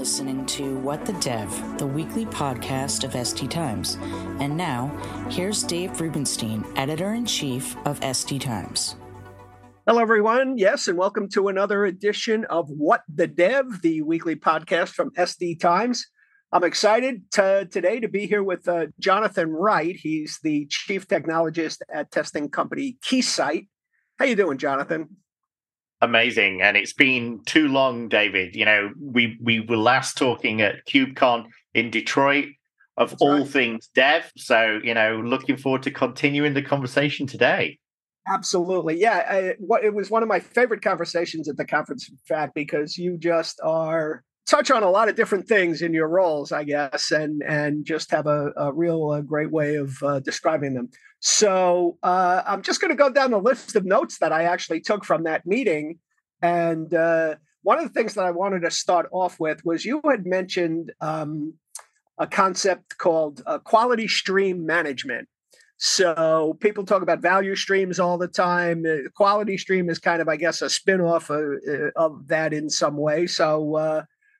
listening to What the Dev, the weekly podcast of ST Times. And now, here's Dave Rubenstein, editor-in-chief of ST Times. Hello, everyone. Yes, and welcome to another edition of What the Dev, the weekly podcast from ST Times. I'm excited today to be here with Jonathan Wright. He's the chief technologist at testing company Keysight. How you doing, Jonathan? Amazing. And it's been too long, David. You know, we were last talking at KubeCon in Detroit of That's all right. Things dev. So, you know, looking forward to continuing the conversation today. Absolutely. Yeah. It was one of my favorite conversations at the conference, in fact, because you just touch on a lot of different things in your roles, I guess, and just have a real great way of describing them. So I'm just going to go down the list of notes that I actually took from that meeting. And one of the things that I wanted to start off with was you had mentioned a concept called quality stream management. So people talk about value streams all the time. The quality stream is kind of, I guess, a spin-off of that in some way. So,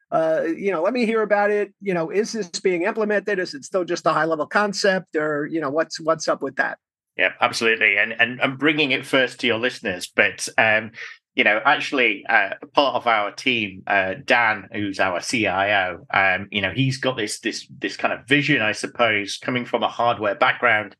let me hear about it. You know, is this being implemented? Is it still just a high-level concept, or what's up with that? Yeah, absolutely. And bringing it first to your listeners, but actually, part of our team, Dan, who's our CIO, he's got this kind of vision, I suppose, coming from a hardware background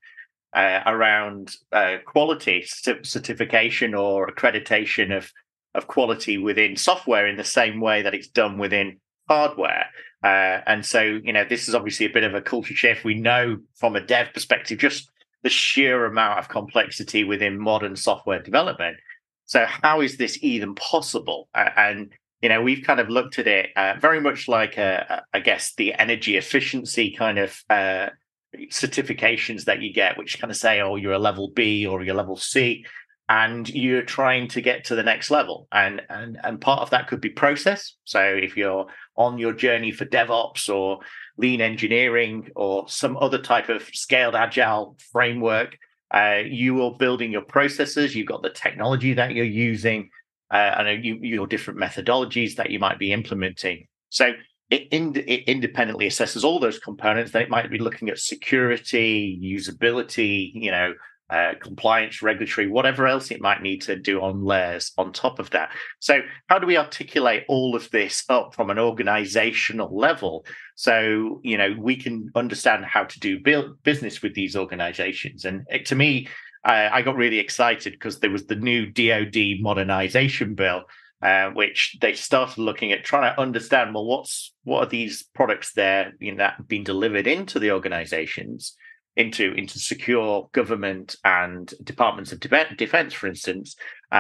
around quality certification or accreditation of quality within software in the same way that it's done within hardware. And so, this is obviously a bit of a culture shift. We know from a dev perspective, just the sheer amount of complexity within modern software development. So how is this even possible? And, we've kind of looked at it very much like, I guess, the energy efficiency kind of certifications that you get, which kind of say, oh, you're a level B or you're level C, and you're trying to get to the next level. And part of that could be process. So if you're on your journey for DevOps or lean engineering or some other type of scaled agile framework, you are building your processes. You've got the technology that you're using, and your different methodologies that you might be implementing. So it independently assesses all those components. Then it might be looking at security, usability, compliance, regulatory, whatever else it might need to do on layers on top of that. So how do we articulate all of this up from an organizational level so, we can understand how to do business with these organizations? And to me, I got really excited because there was the new DoD modernization bill, which they started looking at trying to understand, well, what are these products there that being delivered into the organizations, into secure government and departments of defense, for instance.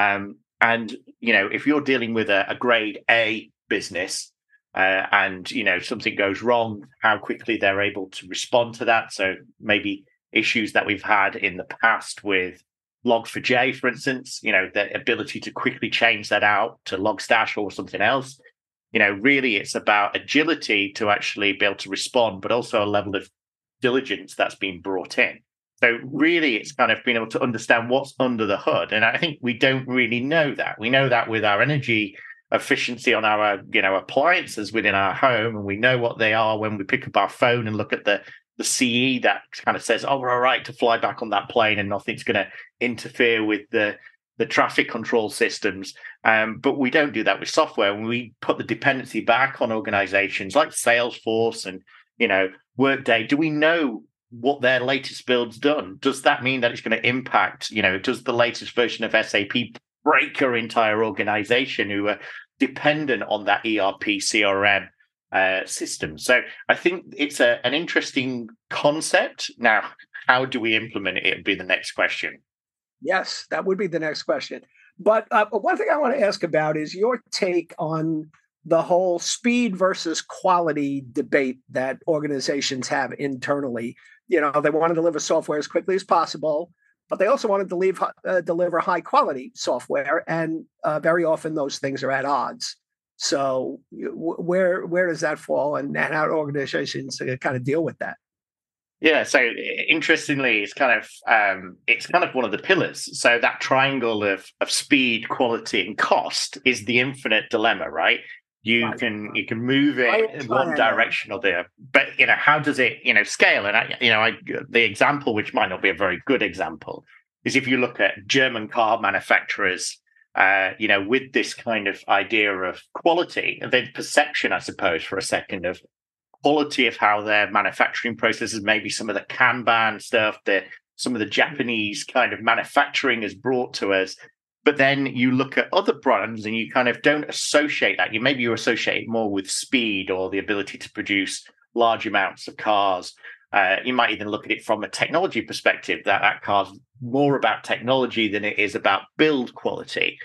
If you're dealing with a grade A business and something goes wrong, how quickly they're able to respond to that. So maybe issues that we've had in the past with Log4j, for instance, the ability to quickly change that out to Logstash or something else. Really it's about agility to actually be able to respond, but also a level of diligence that's been brought in. So really it's kind of being able to understand what's under the hood. And I think we don't really know that. We know that with our energy efficiency on our, appliances within our home, and we know what they are when we pick up our phone and look at the CE that kind of says, oh, we're all right to fly back on that plane and nothing's going to interfere with the traffic control systems. But we don't do that with software. When we put the dependency back on organizations like Salesforce and, Workday, do we know what their latest build's done? Does that mean that it's going to impact, does the latest version of SAP break your entire organization who are dependent on that ERP, CRM system? So I think it's an interesting concept. Now, how do we implement it? It would be the next question. Yes, that would be the next question. But one thing I want to ask about is your take on the whole speed versus quality debate that organizations have internally. They want to deliver software as quickly as possible, but they also want to deliver high quality software. And very often those things are at odds. So where does that fall, and how do organizations kind of deal with that? Yeah, so interestingly, it's kind of one of the pillars. So that triangle of speed, quality, and cost is the infinite dilemma, right? You can move it in one direction or the other, but how does it scale? And the example, which might not be a very good example, is if you look at German car manufacturers, with this kind of idea of quality, the perception, I suppose, for a second, of quality of how their manufacturing processes, maybe some of the Kanban stuff, some of the Japanese kind of manufacturing is brought to us. But then you look at other brands and you kind of don't associate that. You associate it more with speed or the ability to produce large amounts of cars. You might even look at it from a technology perspective, that car's more about technology than it is about build quality.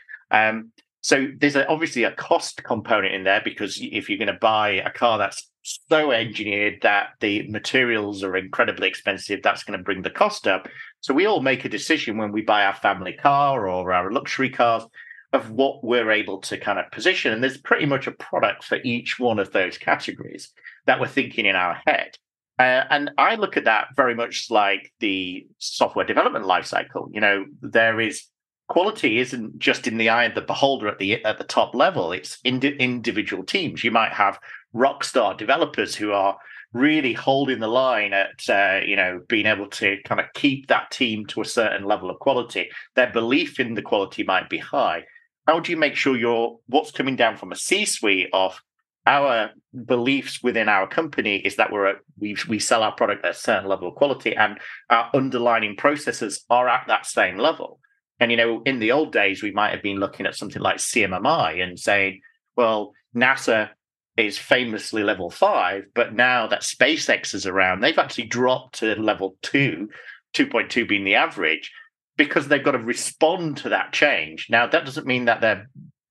So there's obviously a cost component in there, because if you're going to buy a car that's so engineered that the materials are incredibly expensive, that's going to bring the cost up. So we all make a decision when we buy our family car or our luxury cars of what we're able to kind of position. And there's pretty much a product for each one of those categories that we're thinking in our head. And I look at that very much like the software development lifecycle. There is quality isn't just in the eye of the beholder at the top level. It's individual teams. You might have rock star developers who are really holding the line at being able to kind of keep that team to a certain level of quality. Their belief in the quality might be high. How do you make sure what's coming down from a C-suite of our beliefs within our company is that we sell our product at a certain level of quality, and our underlying processes are at that same level? And, in the old days, we might have been looking at something like CMMI and saying, well, NASA is famously level 5, but now that SpaceX is around, they've actually dropped to level 2, 2.2 being the average, because they've got to respond to that change. Now, that doesn't mean that they're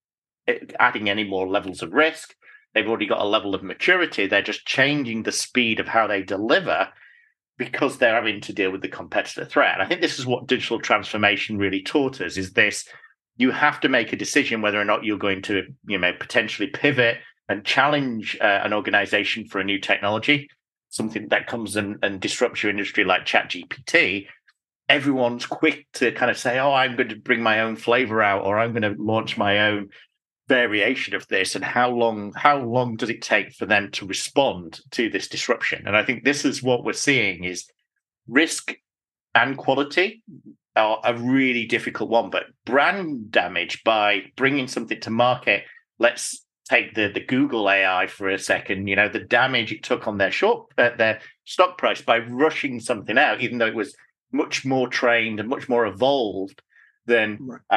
adding any more levels of risk. They've already got a level of maturity. They're just changing the speed of how they deliver because they're having to deal with the competitor threat. And I think this is what digital transformation really taught us, is this: you have to make a decision whether or not you're going to potentially pivot and challenge an organization for a new technology, something that comes and disrupts your industry like ChatGPT. Everyone's quick to kind of say, oh, I'm going to bring my own flavor out, or I'm going to launch my own variation of this. And how long does it take for them to respond to this disruption? And I think this is what we're seeing, is risk and quality are a really difficult one, but brand damage by bringing something to market. Let's take the Google AI for a second. The damage it took on their stock price by rushing something out, even though it was much more trained and much more evolved than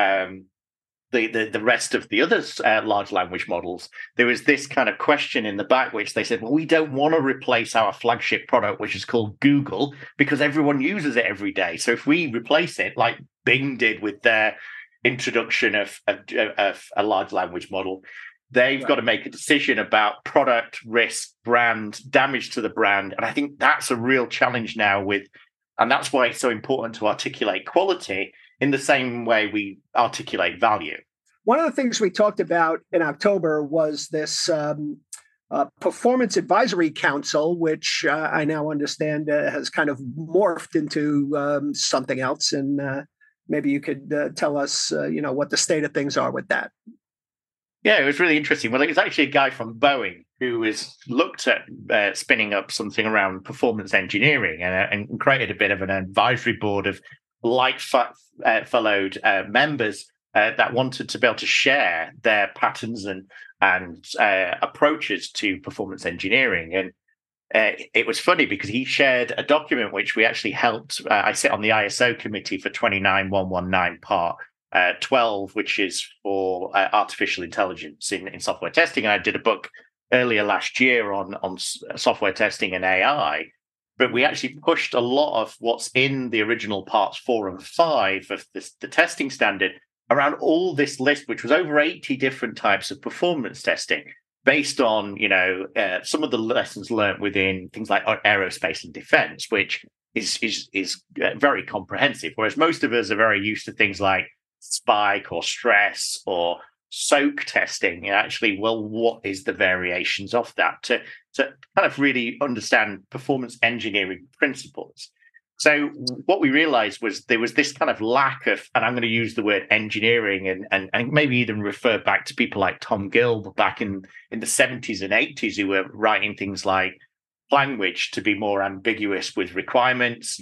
the rest of the other large language models. There was this kind of question in the back, which they said, well, we don't want to replace our flagship product, which is called Google, because everyone uses it every day. So if we replace it, like Bing did with their introduction of a large language model, they've got to make a decision about product, risk, brand, damage to the brand. And I think that's a real challenge now and that's why it's so important to articulate quality in the same way we articulate value. One of the things we talked about in October was this Performance Advisory Council, which I now understand has kind of morphed into something else. And maybe you could tell us, what the state of things are with that. Yeah, it was really interesting. Well, it was actually a guy from Boeing who has looked at spinning up something around performance engineering and created a bit of an advisory board of like-followed members that wanted to be able to share their patterns and approaches to performance engineering. And it was funny because he shared a document which we actually helped. I sit on the ISO committee for 29119 part 12, which is for artificial intelligence in software testing. And I did a book earlier last year on software testing and AI. But we actually pushed a lot of what's in the original parts 4 and 5 of the testing standard around all this list, which was over 80 different types of performance testing based on, some of the lessons learned within things like aerospace and defense, which is very comprehensive. Whereas most of us are very used to things like spike or stress or soak testing. Actually, well, what is the variations of that to kind of really understand performance engineering principles? So what we realized was there was this kind of lack of, and I'm going to use the word engineering and maybe even refer back to people like Tom Gill back in the 70s and 80s who were writing things like language to be more ambiguous with requirements,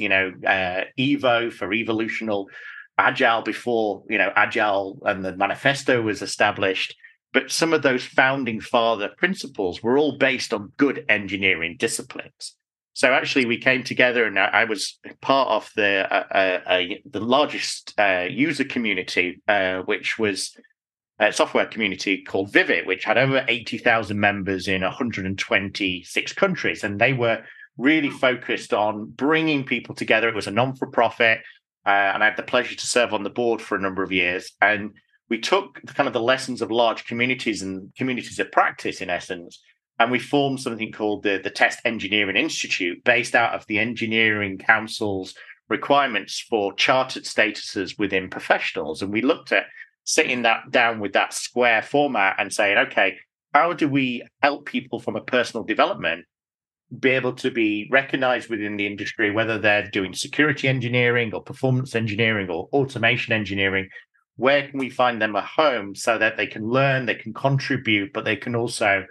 EVO for evolutional, Agile before, Agile and the manifesto was established. But some of those founding father principles were all based on good engineering disciplines. So actually, we came together, and I was part of the largest user community, which was a software community called Vivid, which had over 80,000 members in 126 countries, and they were really focused on bringing people together. It was a non-for-profit, and I had the pleasure to serve on the board for a number of years. And we took kind of the lessons of large communities and communities of practice, in essence, and we formed something called the Test Engineering Institute, based out of the Engineering Council's requirements for chartered statuses within professionals. And we looked at sitting that down with that square format and saying, okay, how do we help people from a personal development be able to be recognized within the industry, whether they're doing security engineering or performance engineering or automation engineering? Where can we find them a home so that they can learn, they can contribute, but they can also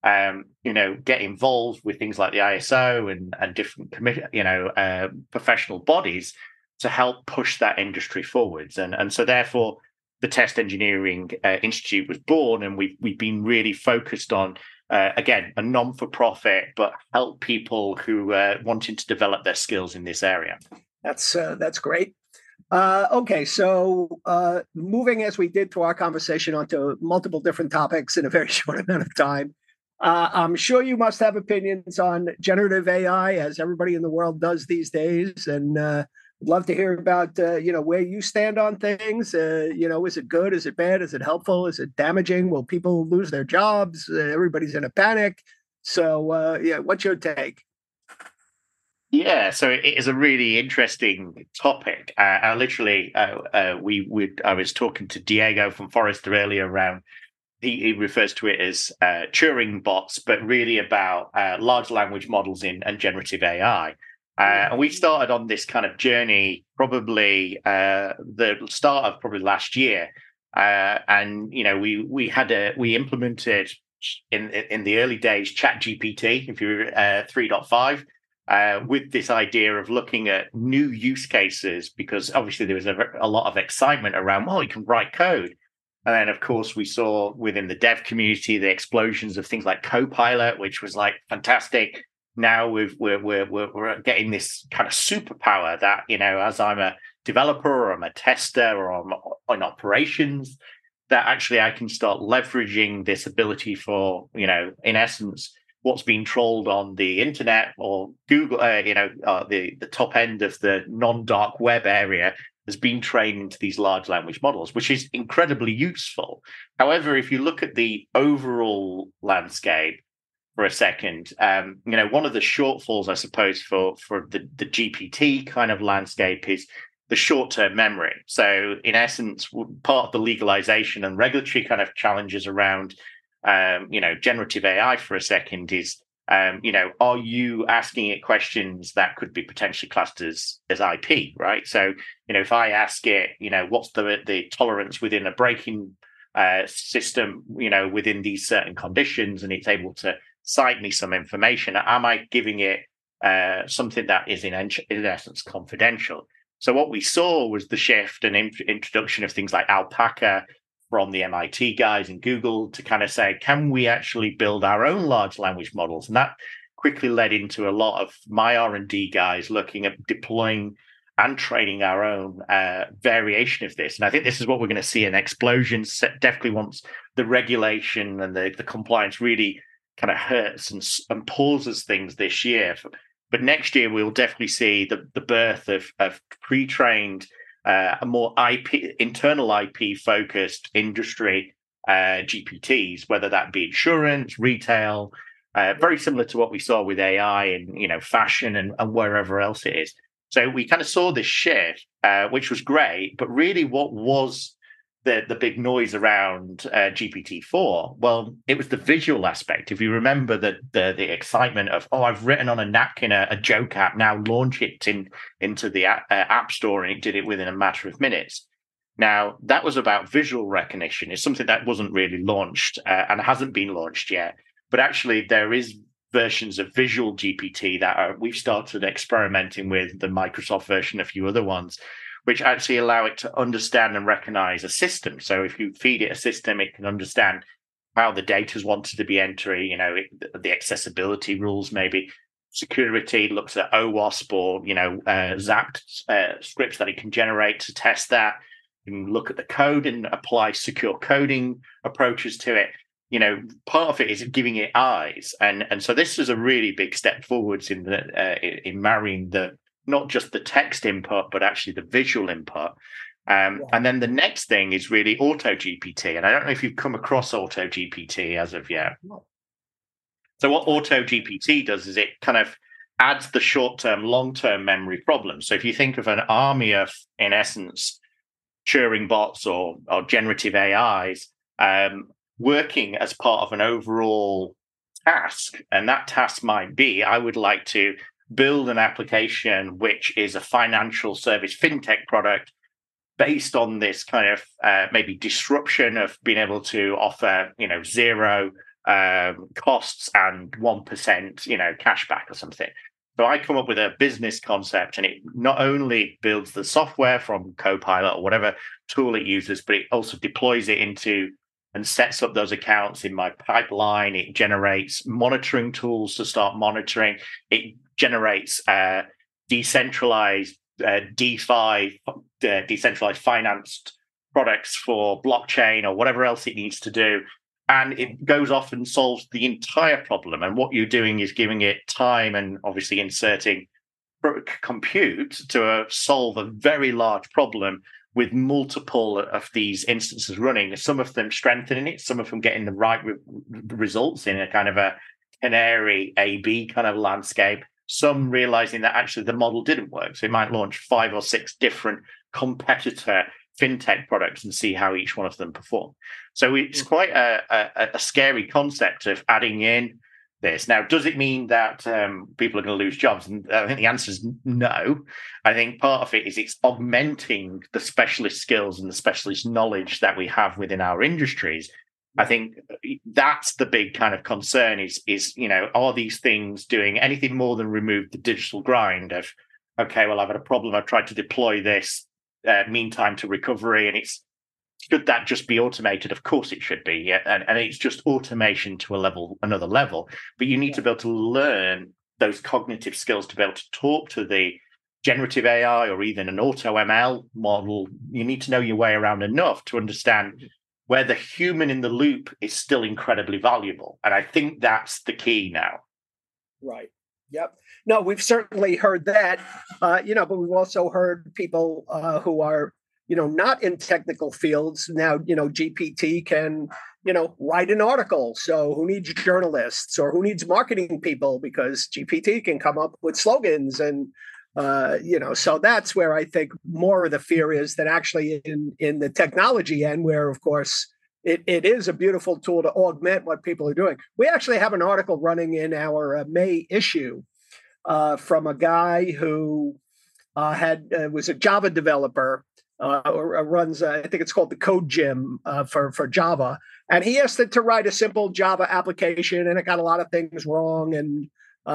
get involved with things like the ISO and different professional bodies to help push that industry forwards. And so therefore, the Test Engineering Institute was born, and we've been really focused on, again, a non-for-profit, but help people who wanting to develop their skills in this area. That's great. Okay, so moving as we did through our conversation onto multiple different topics in a very short amount of time, I'm sure you must have opinions on generative AI, as everybody in the world does these days, and would love to hear about where you stand on things. Is it good? Is it bad? Is it helpful? Is it damaging? Will people lose their jobs? Everybody's in a panic. So, what's your take? Yeah, so it is a really interesting topic. I was talking to Diego from Forrester earlier around. He refers to it as Turing bots, but really about large language models and generative AI. And we started on this kind of journey probably the start of probably last year. We implemented in the early days ChatGPT, if you're 3.5. With this idea of looking at new use cases, because obviously there was a lot of excitement around, well, you can write code. And then, of course, we saw within the dev community the explosions of things like Copilot, which was like fantastic. Now we're getting this kind of superpower that, as I'm a developer or I'm a tester or I'm on operations, that actually I can start leveraging this ability for, in essence, what's being trolled on the internet or Google, the top end of the non-dark web area has been trained into these large language models, which is incredibly useful. However, if you look at the overall landscape for a second, one of the shortfalls, I suppose, for the GPT kind of landscape is the short-term memory. So in essence, part of the legalization and regulatory kind of challenges around generative AI for a second is, are you asking it questions that could be potentially classed as IP, right? So, if I ask it, what's the tolerance within a braking system, within these certain conditions, and it's able to cite me some information, am I giving it something that is in essence confidential? So what we saw was the shift and introduction of things like Alpaca from the MIT guys and Google to kind of say, can we actually build our own large language models? And that quickly led into a lot of my R&D guys looking at deploying and training our own variation of this. And I think this is what we're going to see an explosion. Definitely once the regulation and the compliance really kind of hurts and pauses things this year. But next year, we'll definitely see the birth of pre-trained, a more internal IP focused industry GPTs, whether that be insurance, retail, very similar to what we saw with AI and fashion and wherever else it is. So we kind of saw this shift, which was great. But really, what was the big noise around GPT-4? Well, it was the visual aspect. If you remember the excitement of, I've written on a napkin a joke app, now launch it into the App Store, and it did it within a matter of minutes. Now, that was about visual recognition. It's something that wasn't really launched and hasn't been launched yet. But actually, there is versions of Visual GPT that we've started experimenting with, the Microsoft version, a few other ones, which actually allow it to understand and recognize a system. So if you feed it a system, it can understand how the data is wanted to be entered, the accessibility rules, maybe security, looks at OWASP or, Zapped scripts that it can generate to test that. You can look at the code and apply secure coding approaches to it. Part of it is giving it eyes. And so this is a really big step forwards in marrying not just the text input, but actually the visual input. And then the next thing is really AutoGPT. And I don't know if you've come across AutoGPT as of yet. So what AutoGPT does is it kind of adds the short-term, long-term memory problems. So if you think of an army of, in essence, Turing bots or generative AIs working as part of an overall task, and that task might be, I would like to build an application which is a financial service fintech product based on this kind of maybe disruption of being able to offer zero costs and 1% cashback or something. So I come up with a business concept, and it not only builds the software from Copilot or whatever tool it uses, but it also deploys it into and sets up those accounts in my pipeline. It generates monitoring tools to start monitoring. It generates decentralized DeFi, decentralized financed products for blockchain or whatever else it needs to do. And it goes off and solves the entire problem. And what you're doing is giving it time and obviously inserting compute to solve a very large problem with multiple of these instances running, some of them strengthening it, some of them getting the right results in a kind of a canary A/B kind of landscape, some realizing that actually the model didn't work. So it might launch 5 or 6 different competitor fintech products and see how each one of them perform. So it's quite a scary concept of adding in this. Now, does it mean that people are going to lose jobs? And I think the answer is no. I think part of it is it's augmenting the specialist skills and the specialist knowledge that we have within our industries. I think that's the big kind of concern is are these things doing anything more than remove the digital grind of, okay, well, I've had a problem, I've tried to deploy this, mean time to recovery, and should that just be automated? Of course it should be. Yeah. And it's just automation to another level. But you need to be able to learn those cognitive skills to be able to talk to the generative AI or even an auto ML model. You need to know your way around enough to understand where the human in the loop is still incredibly valuable. And I think that's the key now. Right. Yep. No, we've certainly heard that, but we've also heard people who are, not in technical fields. Now, GPT can, write an article. So who needs journalists or who needs marketing people? Because GPT can come up with slogans and, so that's where I think more of the fear is than actually in the technology end, where, of course, it is a beautiful tool to augment what people are doing. We actually have an article running in our May issue from a guy who was a Java developer, or runs, I think it's called the Code Gym for Java. And he asked it to write a simple Java application, and it got a lot of things wrong. And,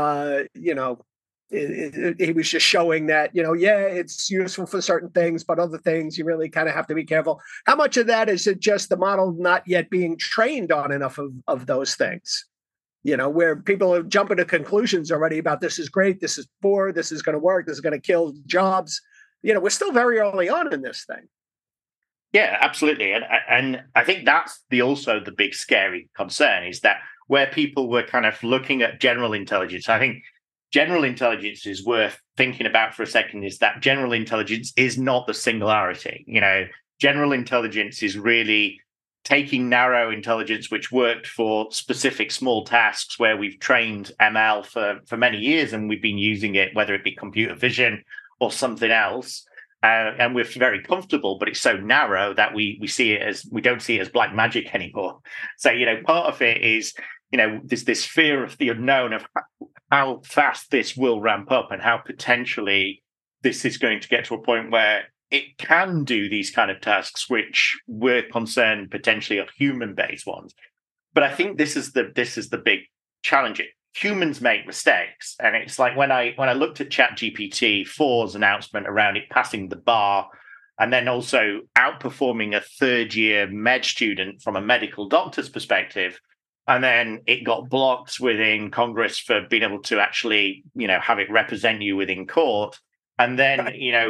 he was just showing that, it's useful for certain things, but other things you really kind of have to be careful. How much of that is it just the model not yet being trained on enough of those things? Where people are jumping to conclusions already about this is great, this is poor, this is going to work, this is going to kill jobs. We're still very early on in this thing. Yeah, absolutely. And I think that's also the big scary concern is that where people were kind of looking at general intelligence, I think general intelligence is worth thinking about for a second, is that general intelligence is not the singularity. General intelligence is really taking narrow intelligence, which worked for specific small tasks where we've trained ML for many years and we've been using it, whether it be computer vision or something else. and we're very comfortable, but it's so narrow that we don't see it as black magic anymore. So, part of it is, there's this fear of the unknown, of how fast this will ramp up and how potentially this is going to get to a point where it can do these kind of tasks, which we're concerned potentially are human-based ones. But I think this is the big challenge. Humans make mistakes, and it's like when I looked at ChatGPT-4's announcement around it passing the bar, and then also outperforming a third-year med student from a medical doctor's perspective, and then it got blocked within Congress for being able to actually, have it represent you within court. And then,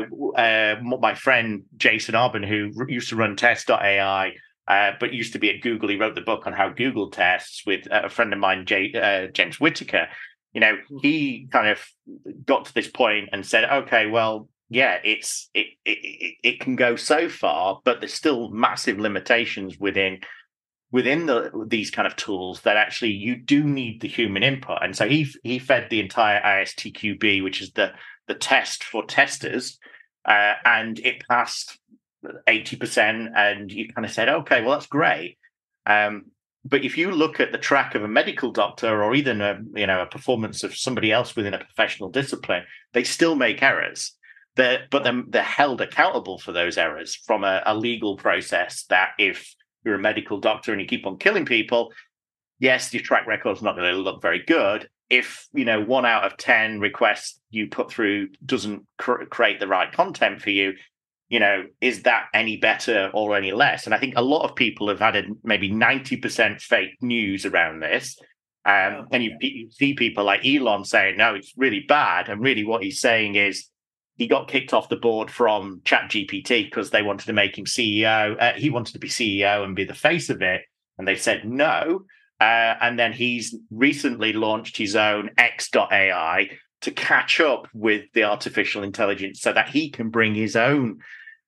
my friend Jason Arbon, who used to run Test.ai, but used to be at Google, he wrote the book on how Google tests with a friend of mine, James Whitaker. He kind of got to this point and said, okay, well, yeah, it can go so far, but there's still massive limitations within these kind of tools that actually you do need the human input. And so he fed the entire ISTQB, which is the test for testers, and it passed 80%. And you kind of said, okay, well, that's great. But if you look at the track of a medical doctor or even a performance of somebody else within a professional discipline, they still make errors. But they're held accountable for those errors from a legal process that if you're a medical doctor and you keep on killing people, yes, your track record's not going to look very good. If 1 out of 10 requests you put through doesn't create the right content for you, is that any better or any less? And I think a lot of people have had maybe 90% fake news around this. And you see people like Elon saying, no, it's really bad. And really what he's saying is he got kicked off the board from ChatGPT because they wanted to make him CEO. He wanted to be CEO and be the face of it. And they said no. And then he's recently launched his own X.ai to catch up with the artificial intelligence so that he can bring his own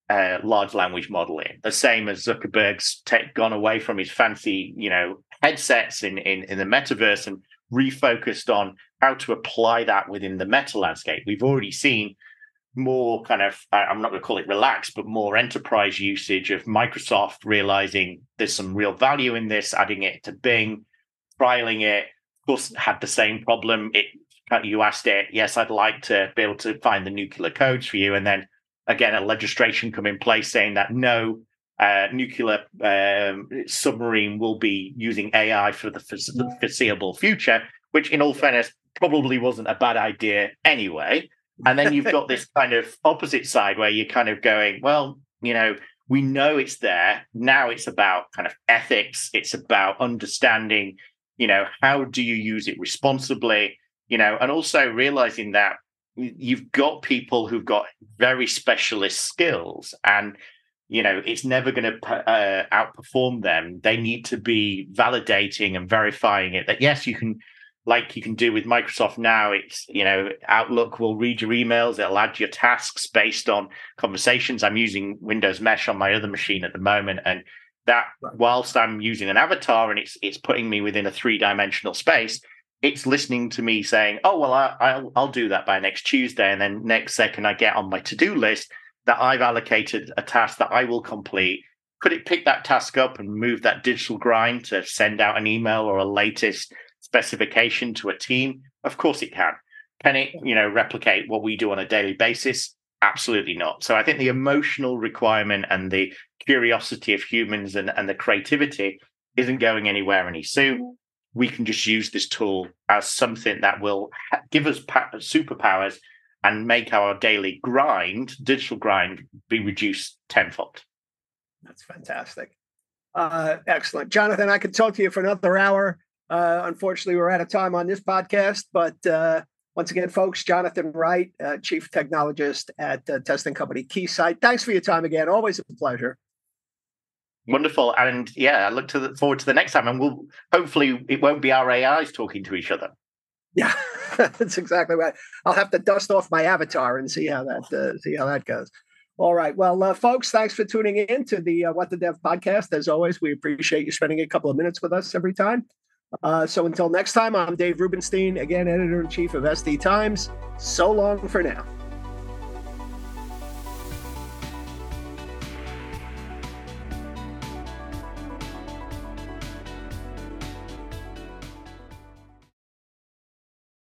large language model in. The same as Zuckerberg's gone away from his fancy, headsets in the metaverse and refocused on how to apply that within the meta landscape. We've already seen more kind of, I'm not going to call it relaxed, but more enterprise usage of Microsoft realizing there's some real value in this, adding it to Bing, trialing it. Of course, had the same problem. You asked it, yes, I'd like to be able to find the nuclear codes for you. And then again, a legislation come in place saying that no nuclear submarine will be using AI for the foreseeable future, which in all fairness, probably wasn't a bad idea anyway. And then you've got this kind of opposite side where you're kind of going, well, we know it's there. Now it's about kind of ethics. It's about understanding, how do you use it responsibly, and also realizing that you've got people who've got very specialist skills and, it's never going to outperform them. They need to be validating and verifying it that, yes, you can, like you can do with Microsoft now, it's, Outlook will read your emails. It'll add your tasks based on conversations. I'm using Windows Mesh on my other machine at the moment. And that whilst I'm using an avatar and it's putting me within a 3-dimensional space, it's listening to me saying, oh, well, I'll do that by next Tuesday. And then next second I get on my to-do list that I've allocated a task that I will complete. Could it pick that task up and move that digital grind to send out an email or a latest specification to a team? Of course it can. Can it, replicate what we do on a daily basis? Absolutely not. So I think the emotional requirement and the curiosity of humans and the creativity isn't going anywhere any soon. We can just use this tool as something that will give us superpowers and make our daily digital grind, be reduced tenfold. That's fantastic. Excellent. Jonathan, I could talk to you for another hour. Unfortunately, we're out of time on this podcast, but once again, folks, Jonathan Wright, Chief Technologist at testing company Keysight. Thanks for your time again. Always a pleasure. Wonderful. And yeah, I look forward to the next time. And hopefully it won't be our AIs talking to each other. Yeah, that's exactly right. I'll have to dust off my avatar and see how that goes. All right. Well, folks, thanks for tuning in to the What the Dev podcast. As always, we appreciate you spending a couple of minutes with us every time. So until next time, I'm Dave Rubenstein, again, Editor-in-Chief of SD Times. So long for now.